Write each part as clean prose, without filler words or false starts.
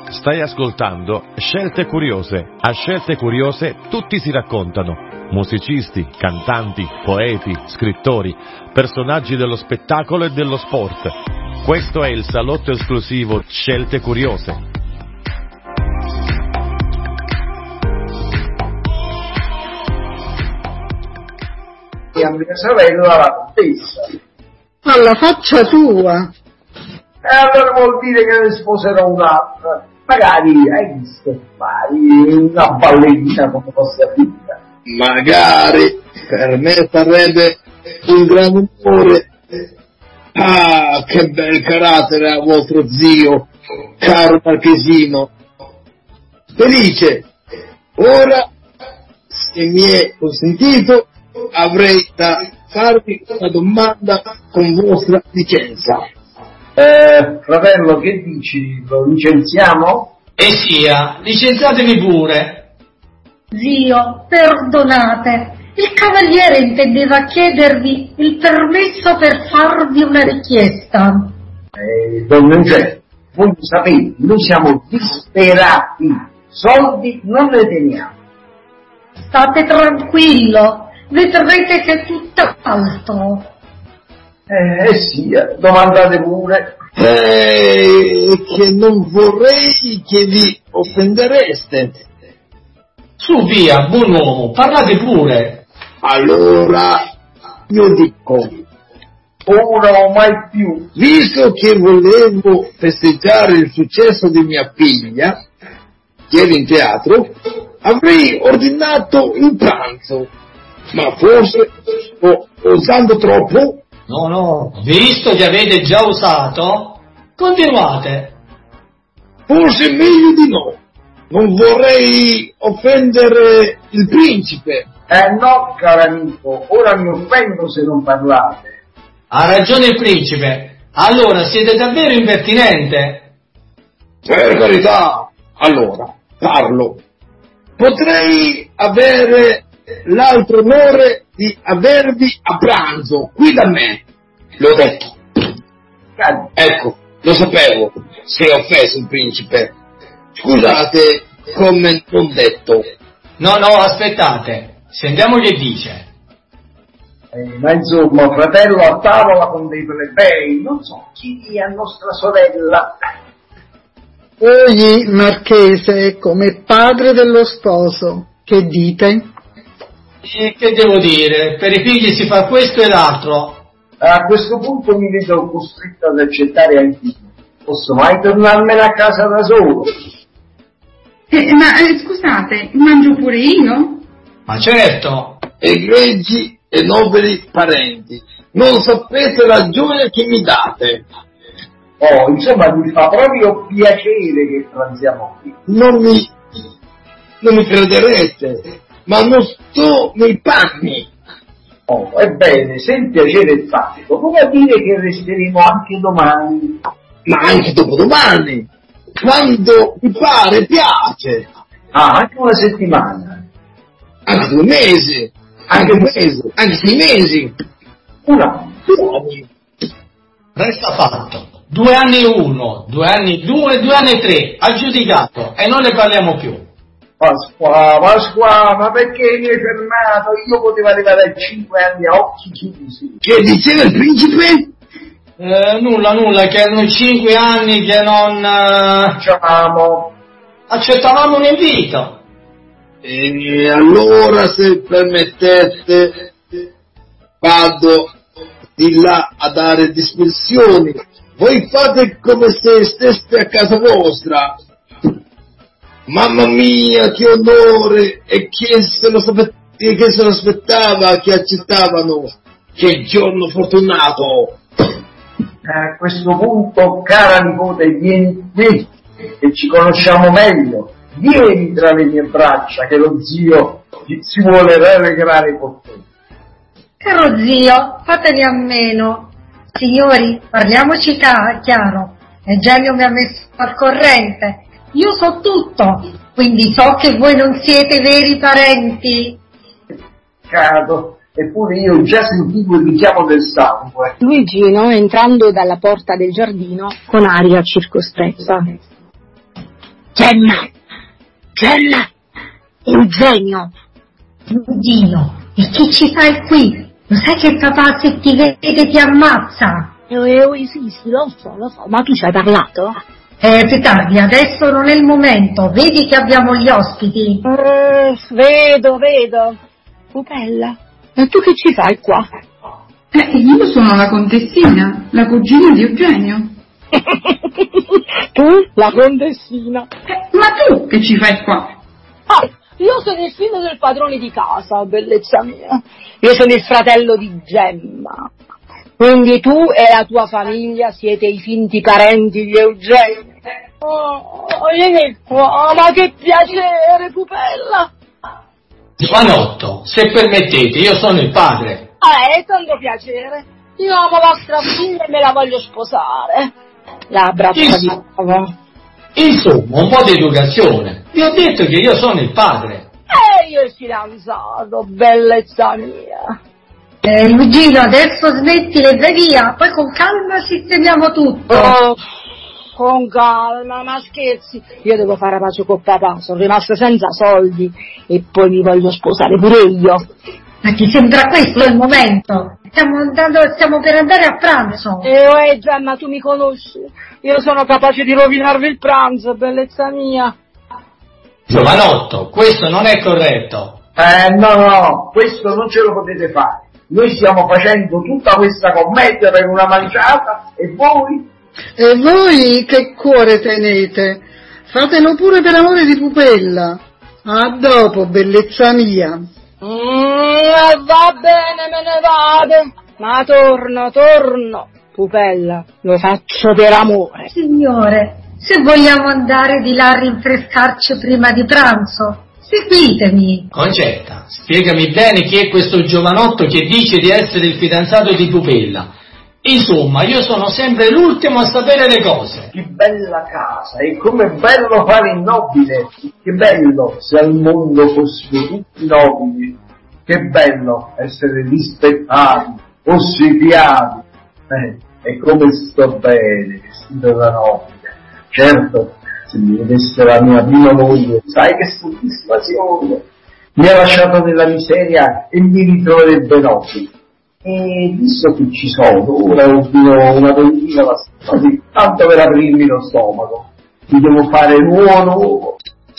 Stai ascoltando Scelte Curiose. A Scelte Curiose tutti si raccontano. Musicisti, cantanti, poeti, scrittori, personaggi dello spettacolo e dello sport. Questo è il salotto esclusivo Scelte Curiose. A mia sorella la contessa. Alla faccia tua! E allora vuol dire che ne sposerò un'altra. Magari, hai visto, fai una ballerina come vostra figlia. Magari, per me sarebbe un gran onore. Ah, che bel carattere ha vostro zio, caro marchesino. Felice, ora, se mi è consentito, avrei da farvi una domanda con vostra licenza. Fratello, che dici? Lo licenziamo? E sia, licenziatemi pure. Zio, perdonate, il cavaliere intendeva chiedervi il permesso per farvi una richiesta. Don Eugenio, voi sapete, noi siamo disperati, soldi non ne teniamo. State tranquillo, vedrete che è tutt'altro. Sì, domandate pure. Che non vorrei che vi offendereste. Su via, buon uomo, parlate pure. Allora, io dico, Ora o mai più. visto che volevo festeggiare il successo di mia figlia, ieri in teatro, avrei ordinato il pranzo, ma forse sto osando troppo. No, visto che avete già usato, continuate. Forse meglio di no. Non vorrei offendere il principe. No, caro amico, ora mi offendo se non parlate. Ha ragione il principe. Allora, siete davvero impertinente. Per carità. Allora, parlo. Potrei avere l'altro onore di avervi a pranzo qui da me. L'ho detto. Ecco, lo sapevo. Si è offeso il principe. Scusate, come non detto. No, aspettate. Sentiamo che dice. Ma insomma, fratello a tavola con dei plebei, non so, chi dia a nostra sorella. Voi, marchese, come padre dello sposo, che dite? E che devo dire? Per i figli si fa questo e l'altro. A questo punto mi vedo costretto ad accettare anche io. Posso mai tornarmene a casa da solo? Scusate, mangio pure io? Ma certo. Egregi e nobili parenti, non sapete la gioia che mi date. Oh, insomma, mi fa proprio piacere che pranziamo qui. Non mi crederete, ma non sto nei panni. Oh, ebbene, se il piacere è fatto, vuol dire che resteremo anche domani. Ma anche dopodomani, quando mi pare piace. Anche una settimana. Anche 2 mesi, anche un mese, anche 6 mesi. Un anno. Resta fatto. 2 anni 1, 2 anni 2, 2 anni 3, aggiudicato, e non ne parliamo più. Pasqua, ma perché mi hai fermato? Io potevo arrivare a 5 anni a occhi chiusi. Che diceva il principe? Nulla, che erano 5 anni che non... accettavamo un invito. E allora, se permettete, vado di là a dare dispersioni. Voi fate come se steste a casa vostra. Mamma mia, che onore! E chi se lo aspettava che accettavano? Che giorno fortunato! A questo punto, cara nipote, vieni qui, che ci conosciamo meglio. Vieni tra le mie braccia, che lo zio si vuole rallegrare con te. Caro zio, fatene a meno. Signori, parliamoci chiaro. Eugenio mi ha messo al corrente. Io so tutto, quindi so che voi non siete veri parenti. Peccato, eppure io già sentivo il richiamo del sangue. Luigino entrando dalla porta del giardino con aria circospetta. Gemma, Eugenio. Dio, e che ci fai qui? Lo sai che papà se ti vede ti ammazza? Sì, lo so, ma tu ci hai parlato? Più tardi, adesso non è il momento, vedi che abbiamo gli ospiti. Vedo. Pupella, e tu che ci fai qua? Io sono la contessina, la cugina di Eugenio. Tu, la contessina. Ma tu che ci fai qua? Io sono il figlio del padrone di casa, bellezza mia. Io sono il fratello di Gemma. Quindi tu e la tua famiglia siete i finti parenti di Eugenio. Vieni qua, ma che piacere, pupella. Giovanotto, se permettete, io sono il padre. È tanto piacere. Io amo vostra figlia e me la voglio sposare. La braccia di nuovo. Insomma, un po' di educazione. Vi ho detto che io sono il padre. Io il fidanzato, bellezza mia. Luigino, adesso smettile, vai via, poi con calma sistemiamo tutto. Con calma, ma scherzi? Io devo fare pace con papà, sono rimasta senza soldi e poi mi voglio sposare pure io. Ma ti sembra questo il momento? Stiamo per andare a pranzo. Gemma, tu mi conosci? Io sono capace di rovinarvi il pranzo, bellezza mia. Giovanotto, questo non è corretto. No, questo non ce lo potete fare. Noi stiamo facendo tutta questa commedia per una manciata e voi? E voi che cuore tenete? Fatelo pure per amore di Pupella. A dopo, bellezza mia. Va bene, me ne vado. Ma torno. Pupella, lo faccio per amore. Signore, se vogliamo andare di là a rinfrescarci prima di pranzo, seguitemi. Concetta, spiegami bene chi è questo giovanotto che dice di essere il fidanzato di Pupella. Insomma, io sono sempre l'ultimo a sapere le cose. Che bella casa, e com'è bello fare il nobile. Che bello se al mondo fossimo tutti nobili. Che bello essere rispettati, ossequiati. E come sto bene vestito da nobile. Certo, se mi vedesse la mia prima moglie, sai che soddisfazione. Mi ha lasciato nella miseria e mi ritroverebbe nobile. E visto che ci sono, ora ordino una bottiglia così, tanto per aprirmi lo stomaco. Mi devo fare nuovo.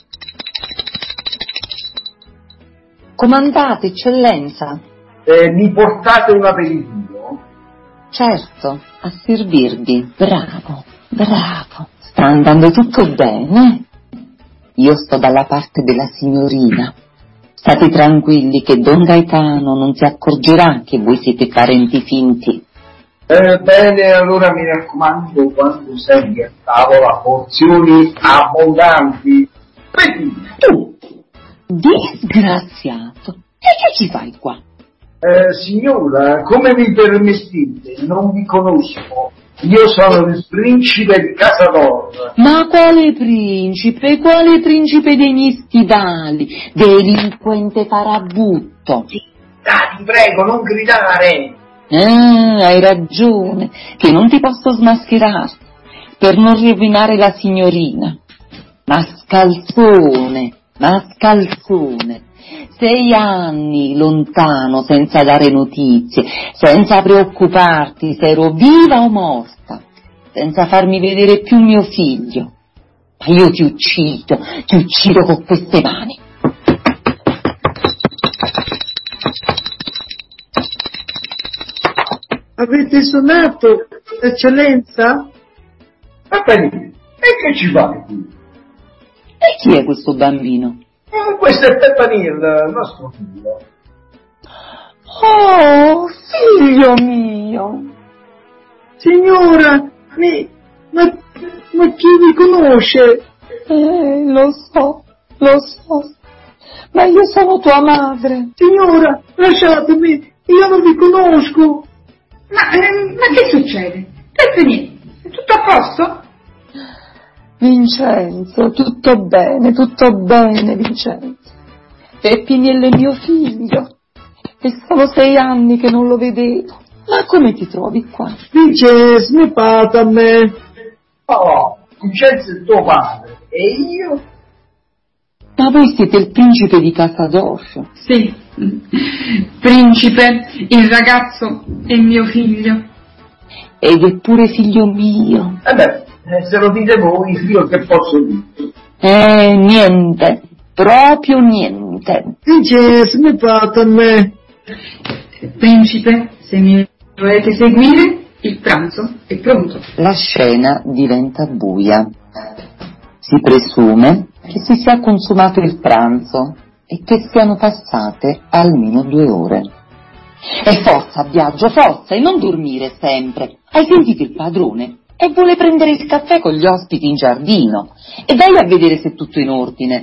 Comandate, eccellenza. Mi portate un aperitivo? Certo, a servirvi. Bravo. Sta andando tutto bene. Io sto dalla parte della signorina. State tranquilli che Don Gaetano non si accorgerà che voi siete parenti finti. Bene, allora mi raccomando, quando sei a tavola, porzioni abbondanti. Tu, disgraziato, e che ci fai qua? Signora, come mi permettete? Non vi conosco. Io sono il principe di Casador. Ma quale principe? Quale principe dei miei stivali? Delinquente farabutto. Sì, ti prego, non gridare. Hai ragione, che non ti posso smascherare per non rovinare la signorina. Mascalzone. 6 anni lontano senza dare notizie, senza preoccuparti se ero viva o morta, senza farmi vedere più mio figlio. Ma io ti uccido con queste mani. Avete suonato, eccellenza? Va bene, e che ci fai qui? E chi è questo bambino? Questo è Peppanil, il nostro figlio. Oh, figlio mio! Signora, ma chi vi conosce? Lo so, ma io sono tua madre. Signora, lasciatemi, io non vi conosco. Ma che succede? Peppanil, è tutto a posto? Vincenzo, tutto bene, Vincenzo. Peppiniello è mio figlio e sono 6 anni che non lo vedevo. Ma come ti trovi qua? Dice, snippata a me. Oh, Vincenzo è tuo padre, e io? Ma voi siete il principe di Casa d'Orso? Sì, principe, il ragazzo è mio figlio. Ed è pure figlio mio. Se lo dite voi, io che posso dire? Niente, proprio niente. Vincenzo, mi fate a me. Principe, se mi volete seguire, il pranzo è pronto. La scena diventa buia. Si presume che si sia consumato il pranzo e che siano passate almeno 2 ore. E forza, Biagio, forza, e non dormire sempre. Hai sentito il padrone? E vuole prendere il caffè con gli ospiti in giardino. E vai a vedere se è tutto in ordine.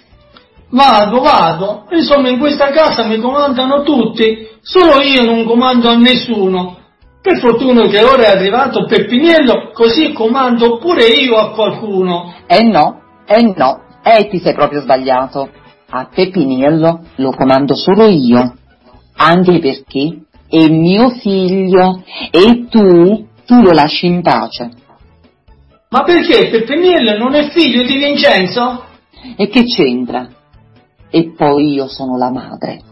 Vado. Insomma, in questa casa mi comandano tutti, solo io non comando a nessuno. Per fortuna che ora è arrivato Peppiniello, così comando pure io a qualcuno. No, ti sei proprio sbagliato. A Peppiniello lo comando solo io, anche perché è mio figlio e tu lo lasci in pace. Ma perché Peppiniello non è figlio di Vincenzo? E che c'entra? E poi io sono la madre.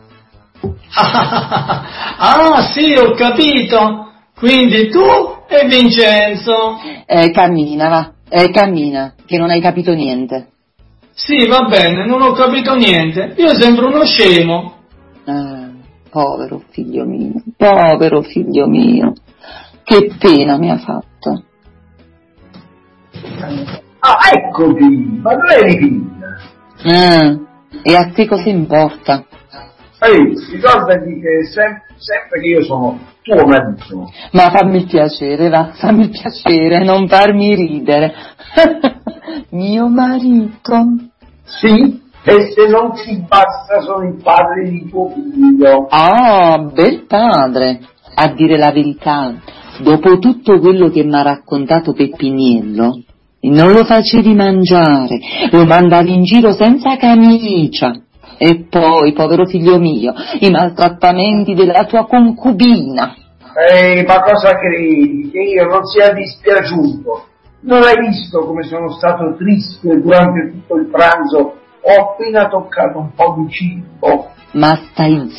Ah, sì, ho capito. Quindi tu e Vincenzo. Cammina, va. Cammina, che non hai capito niente. Sì, va bene, non ho capito niente. Io sembro uno scemo. Povero figlio mio. Che pena mi ha fatto. Eccoti, ma non eri figlia. E a te cosa importa? Ricordati che sempre che io sono tuo marito. Ma fammi il piacere, non farmi ridere. Mio marito? Sì, e se non ti basta sono il padre di tuo figlio. Bel padre. A dire la verità, dopo tutto quello che mi ha raccontato Peppiniello, non lo facevi mangiare, lo mandavi in giro senza camicia. E poi, povero figlio mio, i maltrattamenti della tua concubina. Ma cosa credi? Che io non sia dispiaciuto? Non hai visto come sono stato triste durante tutto il pranzo? Ho appena toccato un po' di cibo. Ma stai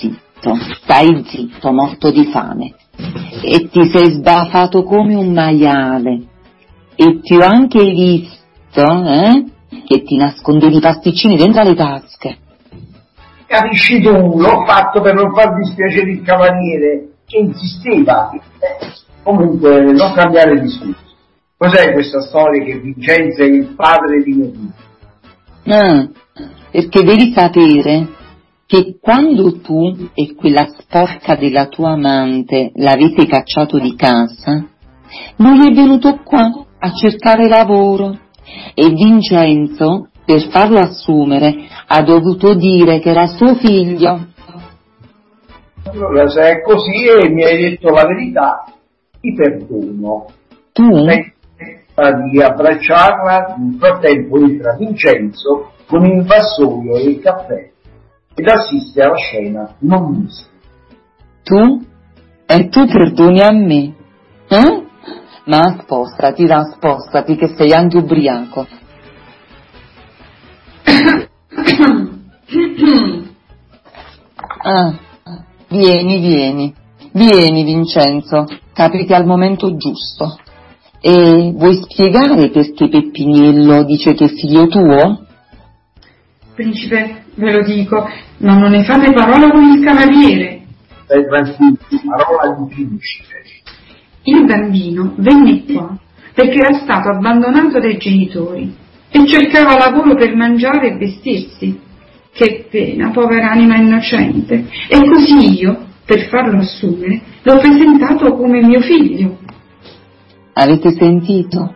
zitto, morto di fame. E ti sei sbafato come un maiale. E ti ho anche visto, che ti nascondevi i pasticcini dentro le tasche. Capisci tu, l'ho fatto per non far dispiacere il cavaliere, che insisteva. Comunque, non cambiare discorso. Cos'è questa storia che Vincenzo è il padre di mio figlio? Perché devi sapere che quando tu e quella sporca della tua amante l'avete cacciato di casa, lui è venuto qua a cercare lavoro e Vincenzo, per farlo assumere, ha dovuto dire che era suo figlio. Allora, se è così e mi hai detto la verità, ti perdono. Tu? Di abbracciarla, nel frattempo entra Vincenzo con il vassoio e il caffè ed assiste alla scena non vista. Tu? E tu perdoni a me? Ma spostati che sei anche ubriaco. Vieni Vincenzo, capiti al momento giusto. E vuoi spiegare perché Peppiniello dice che è figlio tuo? Principe, ve lo dico, ma non ne fate parola con il cavaliere. Stai tranquillo, parola di principe. Il bambino venne qua perché era stato abbandonato dai genitori e cercava lavoro per mangiare e vestirsi. Che pena, povera anima innocente. E così io, per farlo assumere, l'ho presentato come mio figlio. Avete sentito?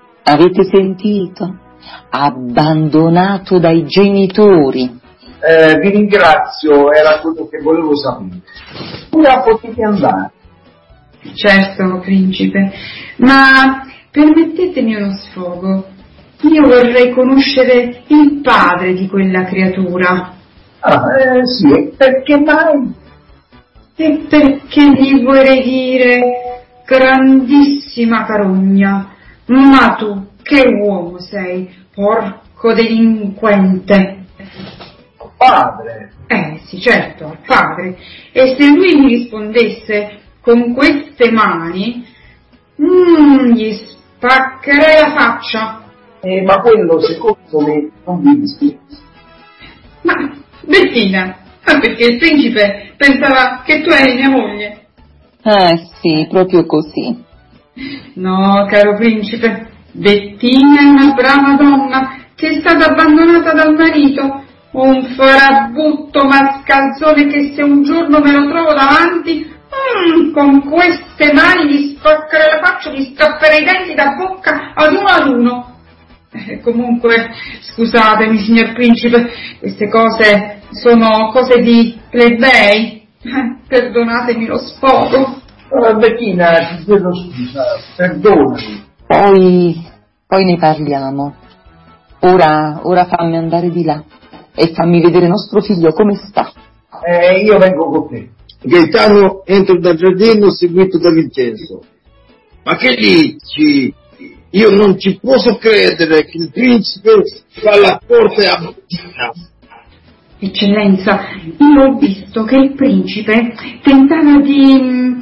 Abbandonato dai genitori. Vi ringrazio, era quello che volevo sapere. Ora potete andare. Certo, principe, ma permettetemi uno sfogo. Io vorrei conoscere il padre di quella creatura. Sì, perché mai? E perché gli vorrei dire grandissima carogna, ma tu Che uomo sei, porco delinquente. Padre. Sì, certo, al padre. E se lui mi rispondesse con queste mani, gli spaccherei la faccia. Ma quello secondo me non mi dispiace. Ma, Bettina, perché il principe pensava che tu eri mia moglie? Sì, proprio così. No, caro principe, Bettina è una brava donna che è stata abbandonata dal marito, un farabutto mascalzone che se un giorno me lo trovo davanti, con queste mani gli spaccherei la faccia, gli strapperei i denti da bocca ad uno. Comunque, scusatemi, signor principe, queste cose sono cose di plebei. Perdonatemi lo sfogo. Bettina, ti chiedo scusa, perdonami. Poi ne parliamo. Ora fammi andare di là e fammi vedere nostro figlio come sta. Io vengo con te. Gaetano entra dal giardino seguito da Vincenzo. Ma che dici? Io non ci posso credere che il principe fa la corte a Bettina. Eccellenza, io ho visto che il principe tentava di...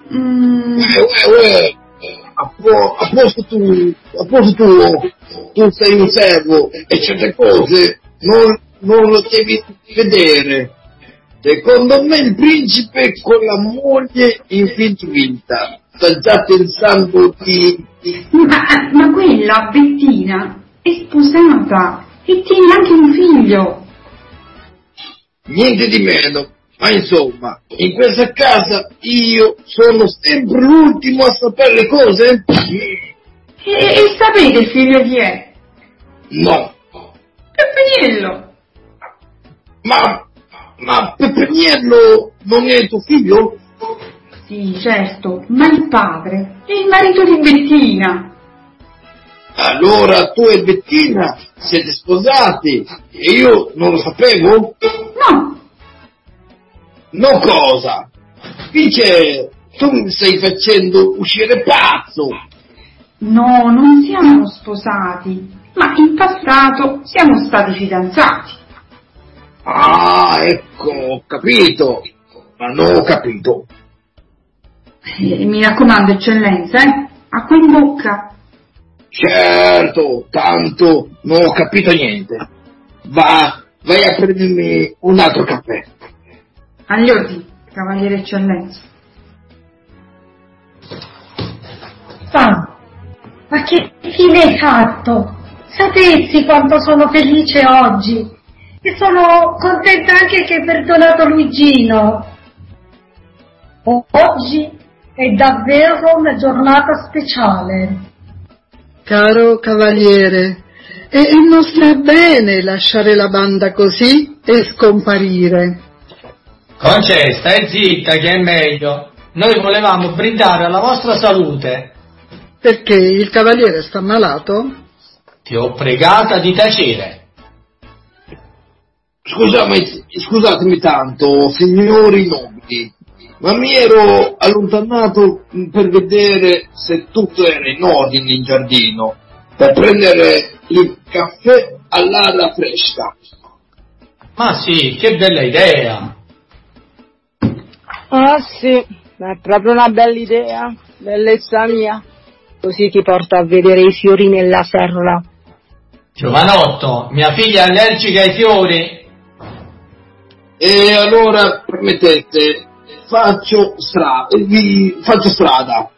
A posto tu sei un servo e certe cose non lo devi vedere. Secondo me il principe con la moglie infinita sta già pensando di... Ma quella, Bettina, è sposata e tiene anche un figlio. Niente di meno, ma insomma, in questa casa io sono sempre l'ultimo a sapere le cose. E sapete il figlio chi è? No. Peppiniello. Ma Peppiniello non è tuo figlio? Sì, certo, ma il padre è il marito di Bettina. Allora tu e Bettina siete sposati e io non lo sapevo? No. No cosa? Dice, tu mi stai facendo uscire pazzo. No, non siamo sposati, ma in passato siamo stati fidanzati. Ecco, ho capito, ma non ho capito. Mi raccomando, eccellenza, acqua in bocca. Certo, tanto non ho capito niente. Vai a prendermi un altro caffè. Agli ordini, cavaliere eccellenza. Ma che fine hai fatto? Sapessi quanto sono felice oggi e sono contenta anche che hai perdonato Luigino. Oggi è davvero una giornata speciale. Caro cavaliere, e non sta bene lasciare la banda così e scomparire. Conce, stai zitta che è meglio. Noi volevamo brindare alla vostra salute. Perché il cavaliere sta malato? Ti ho pregata di tacere. Scusatemi tanto, signori nobili, ma mi ero allontanato per vedere se tutto era in ordine in giardino, per prendere il caffè all'aria fresca. Ma sì, che bella idea! Ah sì, è proprio una bella idea, bellezza mia. Così ti porto a vedere i fiori nella serra. Giovanotto, mia figlia è allergica ai fiori. E allora, permettete, faccio strada.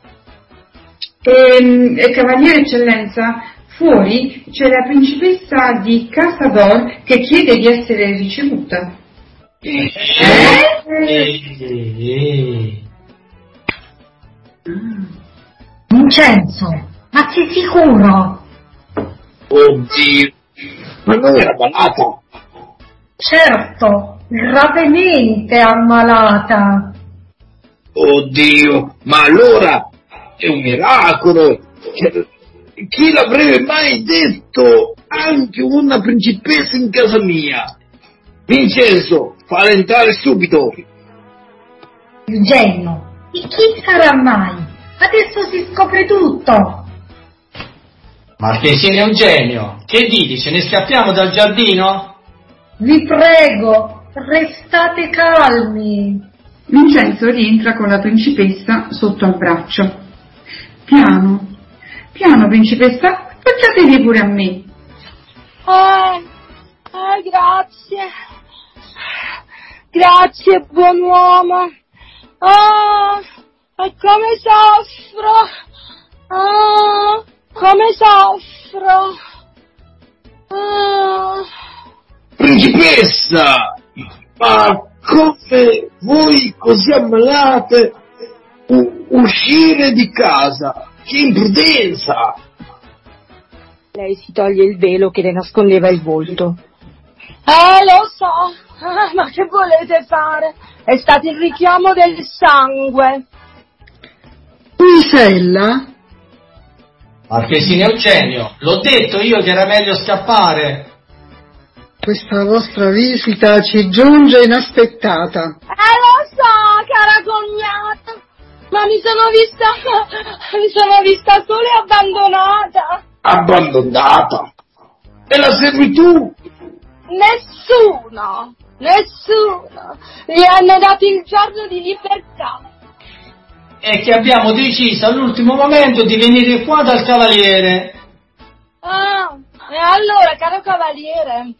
Cavaliere eccellenza, fuori c'è la principessa di Casa d'Or che chiede di essere ricevuta. Vincenzo, ma sei sicuro? Oddio, ma non era malata? Certo, gravemente ammalata. Oddio, ma allora è un miracolo! Chi l'avrebbe mai detto? Anche una principessa in casa mia! Vincenzo, falla entrare subito! Eugenio, e chi sarà mai? Adesso si scopre tutto. Marchesino Eugenio, che dite? Ce ne scappiamo dal giardino? Vi prego, restate calmi. Vincenzo rientra con la principessa sotto al braccio. Piano, piano, principessa, facciatevi pure a me. Grazie. Grazie, buon uomo. E come soffro. Come soffro. Principessa, ma come voi così ammalate uscire di casa? Che imprudenza! Lei si toglie il velo che le nascondeva il volto. Lo so, ma che volete fare? È stato il richiamo del sangue. Isella? Marchesino Eugenio, l'ho detto io che era meglio scappare. Questa vostra visita ci giunge inaspettata. Lo so, cara cognata, ma mi sono vista sola e abbandonata. Abbandonata? E la servitù? Nessuno. Gli hanno dato il giorno di libertà. E che abbiamo deciso all'ultimo momento di venire qua dal cavaliere. E allora, caro cavaliere,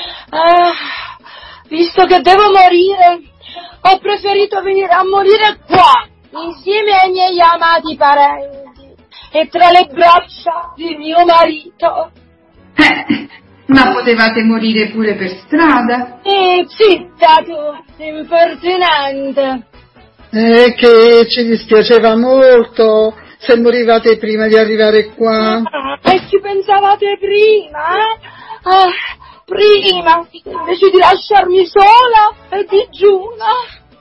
visto che devo morire, ho preferito venire a morire qua, insieme ai miei amati parenti, e tra le braccia di mio marito. Ma potevate morire pure per strada. Zitta tu, impertinente. Che ci dispiaceva molto se morivate prima di arrivare qua. E ci pensavate prima, prima, invece di lasciarmi sola e digiuna.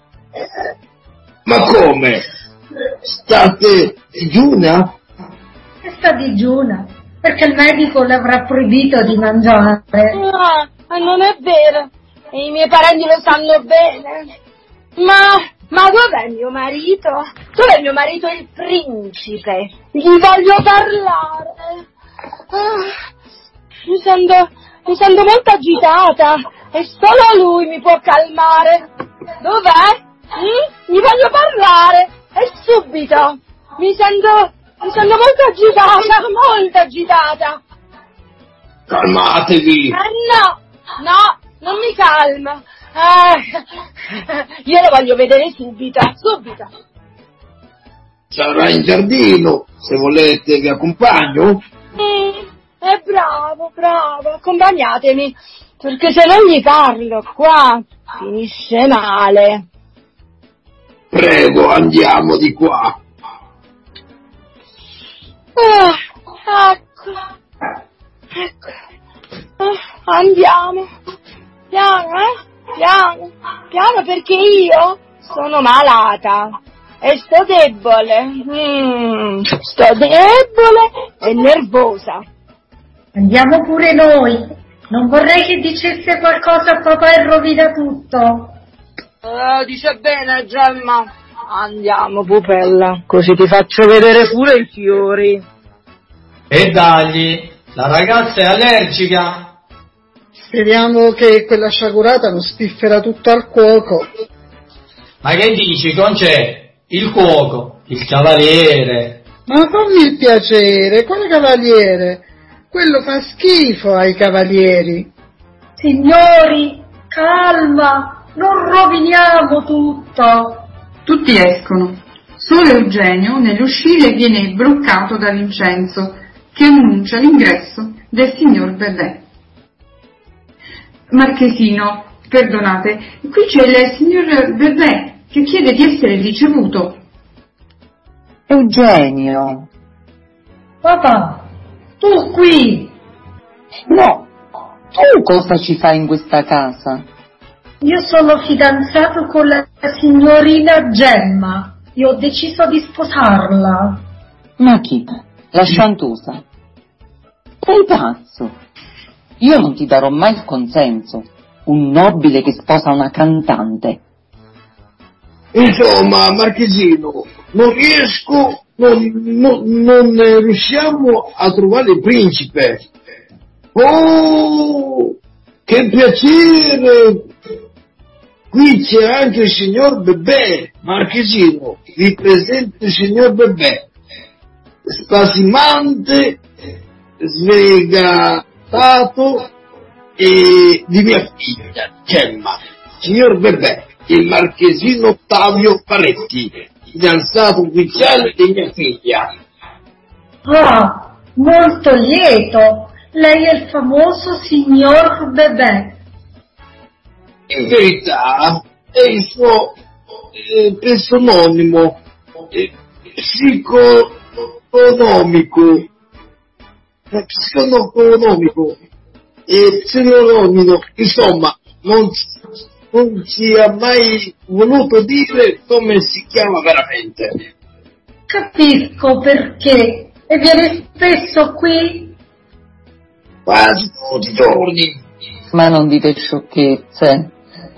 Ma come? State digiuna? Sta digiuna, perché il medico le avrà proibito di mangiare. Non è vero, e i miei parenti lo sanno bene. Ma dov'è mio marito? Dov'è mio marito il principe? Gli voglio parlare. Mi sento molto agitata e solo lui mi può calmare. Dov'è? Gli voglio parlare e subito. Mi sento molto agitata. Calmatevi. No, non mi calma. Io lo voglio vedere subito. Sarà in giardino, se volete vi accompagno. È bravo, accompagnatemi, perché se non gli parlo qua finisce male. Prego, andiamo di qua. Ecco. Andiamo. Piano perché io sono malata e sto debole e nervosa. Andiamo pure noi. Non vorrei che dicesse qualcosa a papà e rovina tutto. Dice bene, Gemma. Andiamo, pupella, così ti faccio vedere pure i fiori. E dagli, la ragazza è allergica. Speriamo che quella sciagurata non spiffera tutto al cuoco. Ma che dici, Concè? Il cuoco, il cavaliere. Ma fammi il piacere, quale cavaliere? Quello fa schifo ai cavalieri. Signori, calma, non roviniamo tutto. Tutti escono. Solo Eugenio, nell'uscire, viene bloccato da Vincenzo, che annuncia l'ingresso del signor Bellet. Marchesino, perdonate, qui c'è il signor Bellet che chiede di essere ricevuto. Eugenio. Papà, tu qui? No, tu cosa ci fai in questa casa? Io sono fidanzato con la signorina Gemma e ho deciso di sposarla. Ma chi? La sciantosa? Sei pazzo? Io non ti darò mai il consenso. Un nobile che sposa una cantante. Insomma, Marchesino, non riesco non riusciamo a trovare il principe. Oh, che piacere! Qui c'è anche il signor Bebè, marchesino. Vi presento il signor Bebè, spasimante, sfegatato e di mia figlia, Gemma. Signor Bebè, il marchesino Ottavio Paretti, fidanzato ufficiale di mia figlia. Ah, molto lieto. Lei è il famoso signor Bebè. In verità è il suo persononimo psiconomico e pseudonimo, insomma, non ci ha mai voluto dire come si chiama veramente. Capisco perché. E viene spesso qui? Quasi tutti i giorni. Ma non dite sciocchezze,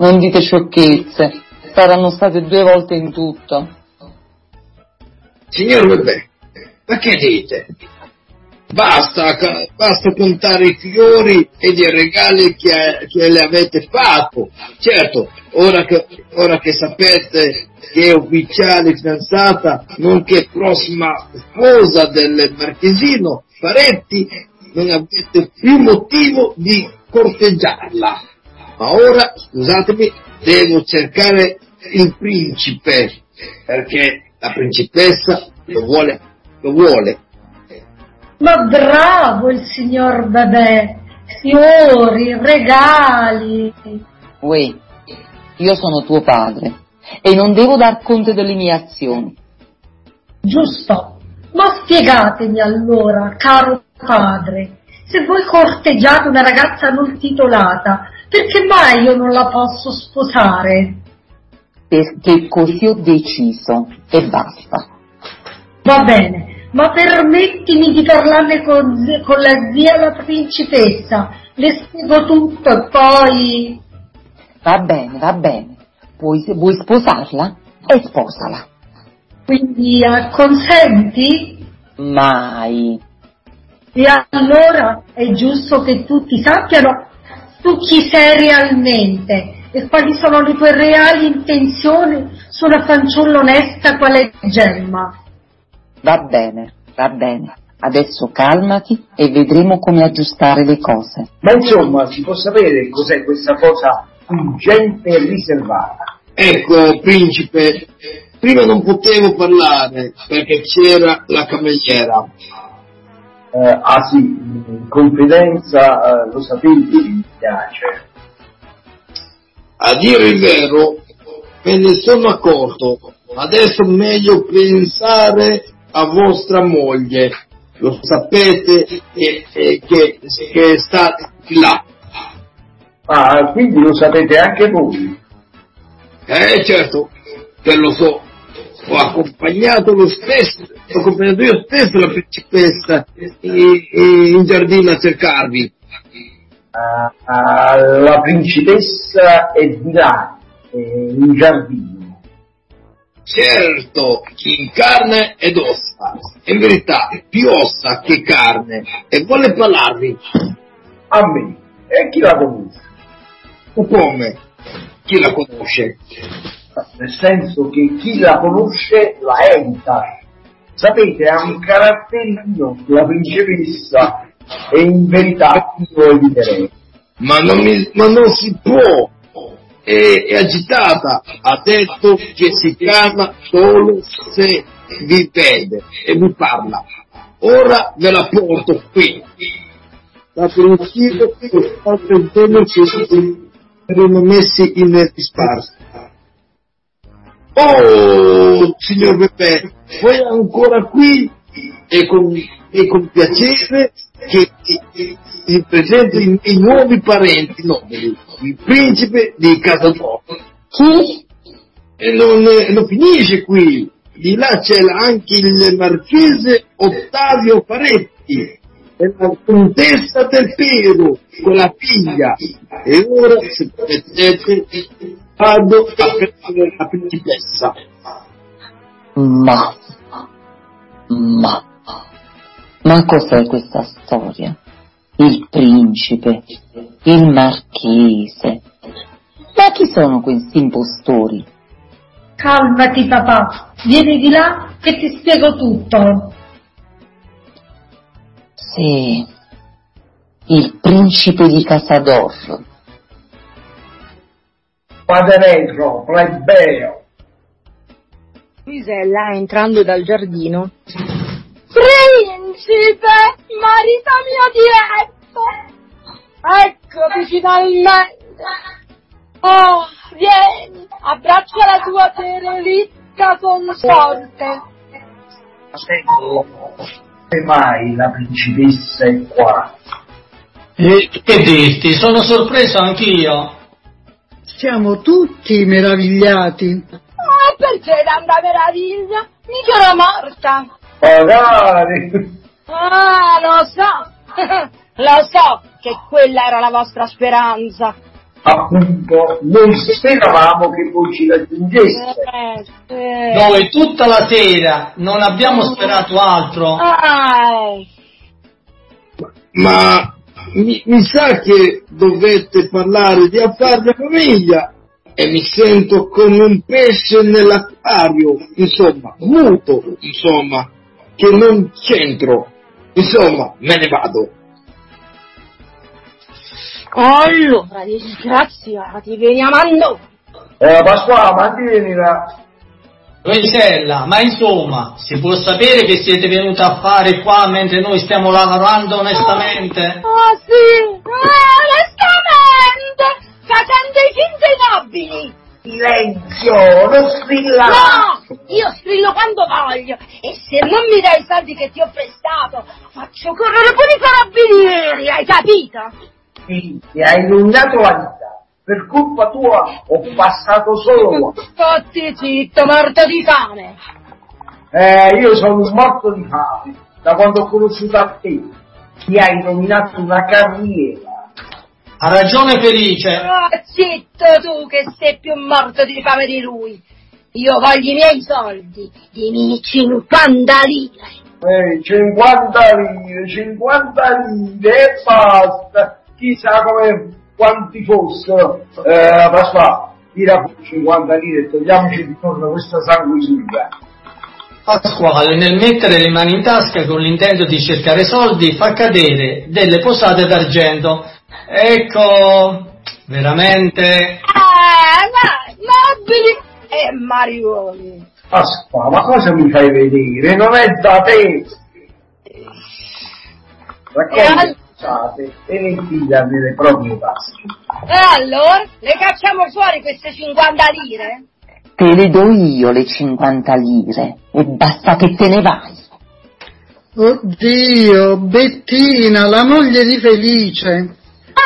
saranno state 2 volte in tutto. Signor Bebè, ma che dite? Basta contare i fiori e i regali che le avete fatto. Certo, ora che sapete che è ufficiale fidanzata, nonché prossima sposa del marchesino Paretti, non avete più motivo di corteggiarla. Ma ora, scusatemi, devo cercare il principe, perché la principessa lo vuole. Ma bravo il signor Bebè! Fiori, regali! Uè, io sono tuo padre e non devo dar conto delle mie azioni. Giusto, ma spiegatemi allora, caro padre, se voi corteggiate una ragazza non titolata, perché mai io non la posso sposare? Perché così ho deciso e basta. Va bene, ma permettimi di parlarne con la zia la principessa, le spiego tutto e poi... Va bene, vuoi sposarla? E sposala. Quindi consenti? Mai. E allora è giusto che tutti sappiano tu chi sei realmente e quali sono le tue reali intenzioni su una fanciulla onesta quale Gemma. Va bene. Adesso calmati e vedremo come aggiustare le cose. Ma insomma, si può sapere cos'è questa cosa urgente e riservata? Ecco, principe, prima non potevo parlare perché c'era la cameriera. Sì, in confidenza lo sapete, mi piace. A dire il vero, me ne sono accorto. Adesso meglio pensare a vostra moglie. Lo sapete che sta là. Ah, quindi lo sapete anche voi? Certo, che lo so. Ho accompagnato io stesso la principessa in giardino a cercarvi. La principessa è di là, in giardino. Certo, in carne ed ossa, in verità più ossa che carne, e vuole parlarvi. A me, e chi la conosce? Come? Chi la conosce? Nel senso che chi la conosce la evita. Sapete, ha un caratterino la principessa e in verità io eviterei. Ma non si può. È agitata, ha detto che si calma solo se vi vede e vi parla. Ora ve la porto qui. La principio che fatto il giorno che saremo messi in risparmio. Oh, signor Bebè, voi ancora qui e con piacere che vi presento i nuovi parenti nobili, il principe di Casa d'Oro. Chi? E non finisce qui, di là c'è anche il marchese Ottavio Paretti e la contessa del Pero con la figlia. E ora, se permettete, vado a prendere la principessa. Ma Ma cos'è questa storia? Il principe, il marchese. Ma chi sono questi impostori? Calmati papà, vieni di là che ti spiego tutto. Sì, il principe di Casador. Padre Negro, plebeo. Luisella, entrando dal giardino. Principe, marito mio diretto, eccomi finalmente. Oh, vieni, abbraccia la tua derelitta consorte. E mai la principessa è qua? Che dirti, sono sorpreso anch'io. Siamo tutti meravigliati. Perché tanta meraviglia? Mica era morta. Magari. Lo so che quella era la vostra speranza. Appunto, noi speravamo che voi ci raggiungeste. Noi tutta la sera non abbiamo sperato altro. Ma mi sa che dovete parlare di affari di famiglia e mi sento come un pesce nell'acquario, insomma, muto, insomma, che non c'entro, insomma, me ne vado. Allora, disgraziati, veniamo. Pasquale, mantienila. Luisella, ma insomma, si può sapere che siete venuti a fare qua mentre noi stiamo lavorando onestamente? Sì, onestamente, facendo i finti nobili. Silenzio, non strillare. No, io strillo quando voglio e se non mi dai i soldi che ti ho prestato, faccio correre pure i carabinieri, hai capito? Sì, ti hai rovinato la vita. Per colpa tua ho passato solo. Fatti zitto, morto di fame. Io sono un morto di fame da quando ho conosciuto a te. Mi hai nominato una carriera. Ha ragione Felice. Zitto tu che sei più morto di fame di lui. Io voglio i miei soldi, i miei 50 lire. 50 lire e basta. Chissà come quanti fossero. Pasquale, tira 50 lire e togliamoci di torno questa sanguisuga. Pasquale, nel mettere le mani in tasca con l'intento di cercare soldi, fa cadere delle posate d'argento. Ecco, veramente... Nobili e marioni. Pasquale, ma cosa mi fai vedere? Non è da te. Racconti e mettigliarmi nelle proprie tasche. E allora? Le cacciamo fuori queste 50 lire? Te le do io le 50 lire e basta che te ne vai. Oddio, Bettina, la moglie di Felice.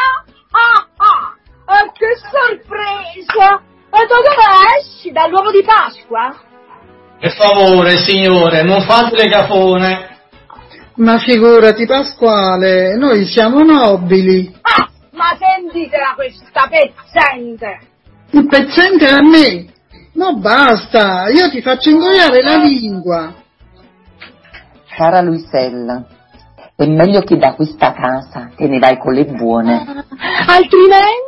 Che sorpresa! E dove esci? Dall'uovo di Pasqua? Per favore, signore, non fate le cafone. Ma figurati Pasquale, noi siamo nobili. Ma sentitela questa pezzente! Il pezzente a me? No basta, io ti faccio ingoiare la lingua. Cara Luisella, è meglio che da questa casa te ne vai con le buone. Altrimenti?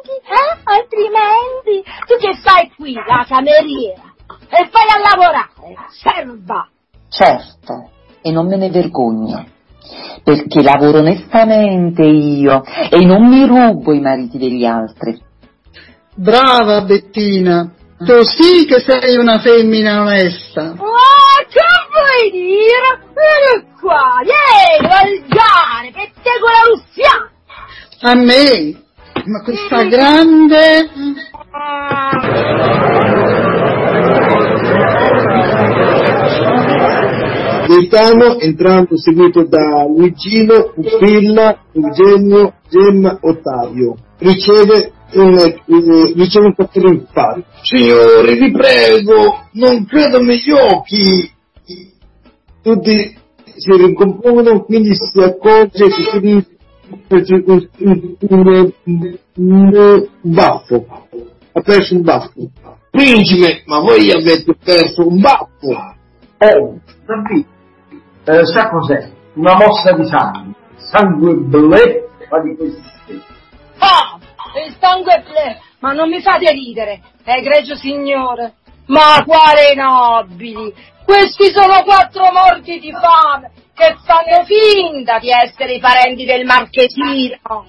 Tu che fai qui, la cameriera? E vai a lavorare, serva! Certo, e non me ne vergogno, perché lavoro onestamente io e non mi rubo i mariti degli altri. Brava Bettina, tu sì che sei una femmina onesta. Che vuoi dire? Vieni qua, vieni, volgare, pettegola russiana! A me? Ma questa grande... Gaetano, entrando seguito da Luigino, Pupilla, Eugenio, Gemma, Ottavio. Riceve un cattolico in faccia. Signore, vi prego, non credo negli occhi. Tutti si ricompongono, quindi si accorge che un baffo. Ha perso un baffo. Principe, ma voi avete perso un baffo. Oh, davvero? sa cos'è? Una mossa di sangue bleu, ma di questi stessi. Ah, il sangue bleu, ma non mi fate ridere, egregio signore. Ma quali nobili! Questi sono 4 morti di fame che fanno finta di essere i parenti del marchesino.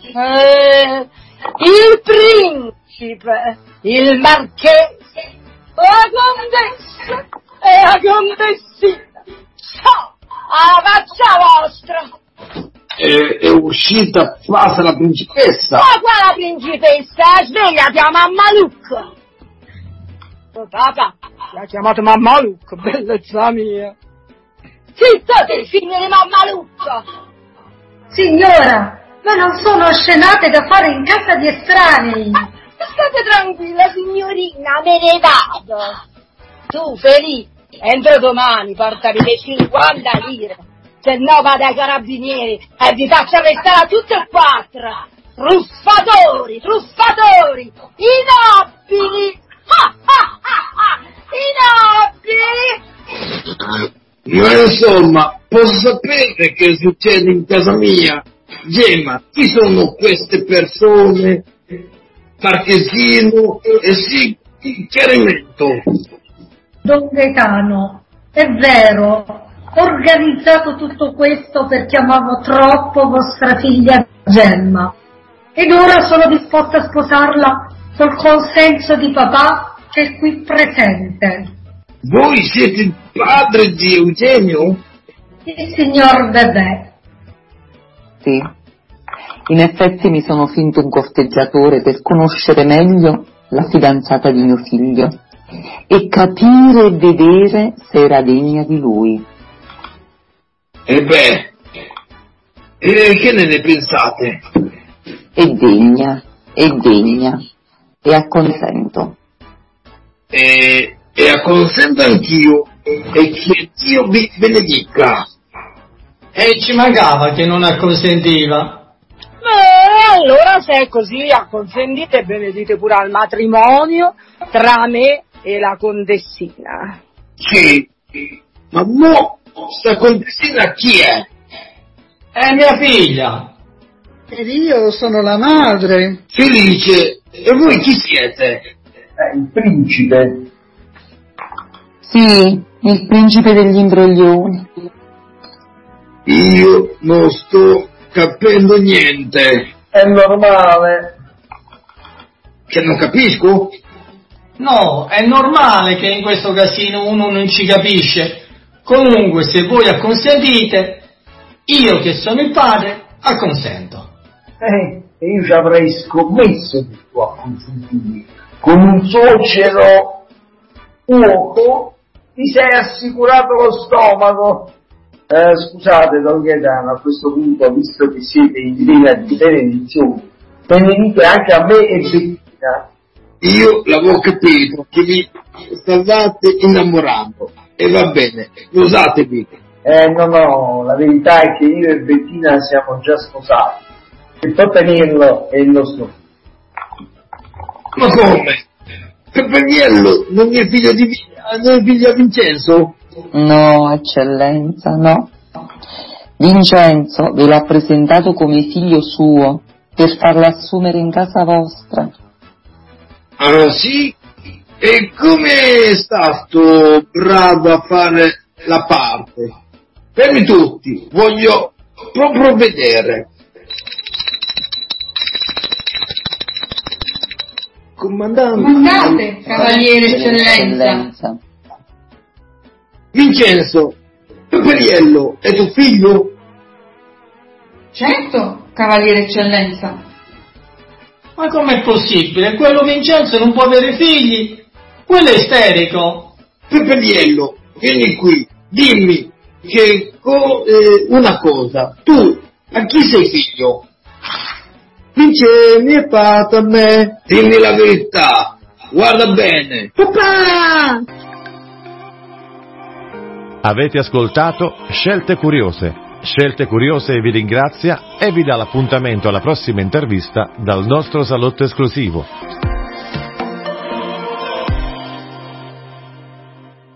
Il principe, il marchese, la contessa e la contessina. Alla faccia vostra! È uscita quasi la principessa. Ma quale principessa? Svegliati a mamma Luca! Papà, ti ha chiamato mamma Luca, bellezza mia. Zitta te, figlio di mamma Luca! Signora, ma non sono scenate da fare in casa di estranei. State tranquilla, signorina, me ne vado. Tu, Felice, entro domani, portami le 50 lire. Se no vado ai carabinieri e vi faccio arrestare a tutti e 4. Truffatori, i nobili! I nobili! Ma insomma, posso sapere che succede in casa mia? Gemma, chi sono queste persone? Marchesino? E sì, chiarimento. Don Gaetano, è vero, ho organizzato tutto questo perché amavo troppo vostra figlia Gemma ed ora sono disposta a sposarla col consenso di papà che è qui presente. Voi siete il padre di Eugenio? Il signor Bebè. Sì, in effetti mi sono finto un corteggiatore per conoscere meglio la fidanzata di mio figlio e capire e vedere se era degna di lui. E beh, che ne pensate? È degna, e acconsento. E acconsento anch'io, e che Dio vi benedica. E ci mancava che non acconsentiva. Allora se è così, acconsentite e benedite pure al matrimonio tra me e la contessina. Sì, ma mo sta contessina chi è? È mia figlia. Ed io sono la madre. Felice, e voi chi siete? Il principe. Sì, il principe degli imbroglioni. Io non sto capendo niente. È normale. Che non capisco? No, è normale che in questo casino uno non ci capisce. Comunque, se voi acconsentite, io che sono il padre, acconsento. E io ci avrei scommesso che tu acconsentivi. Con un suocero uoco ti sei assicurato lo stomaco. Scusate, Don Gaetano, a questo punto, visto che siete in vena di benedizione, benedite anche a me e Bettina. Io l'avevo capito, che vi stavate innamorando, e va bene, sposatevi. No, la verità è che io e Bettina siamo già sposati, e Tottaniello è il nostro figlio. Ma come? Peppeniello non è figlio di Vincenzo? No, eccellenza, no. Vincenzo ve l'ha presentato come figlio suo per farlo assumere in casa vostra. Ah sì? E come è stato bravo a fare la parte? Fermi tutti, voglio proprio vedere. Comandante, cavaliere eccellenza. Vincenzo, Pepperiello è tuo figlio? Certo, cavaliere eccellenza. Ma com'è possibile? Quello Vincenzo non può avere figli? Quello è isterico. Pepperiello, vieni qui, dimmi che una cosa. Tu, a chi sei figlio? Mi è fatto a me. Dimmi la verità, guarda bene. Papà! Avete ascoltato Scelte Curiose. Scelte Curiose vi ringrazia e vi dà l'appuntamento alla prossima intervista dal nostro salotto esclusivo.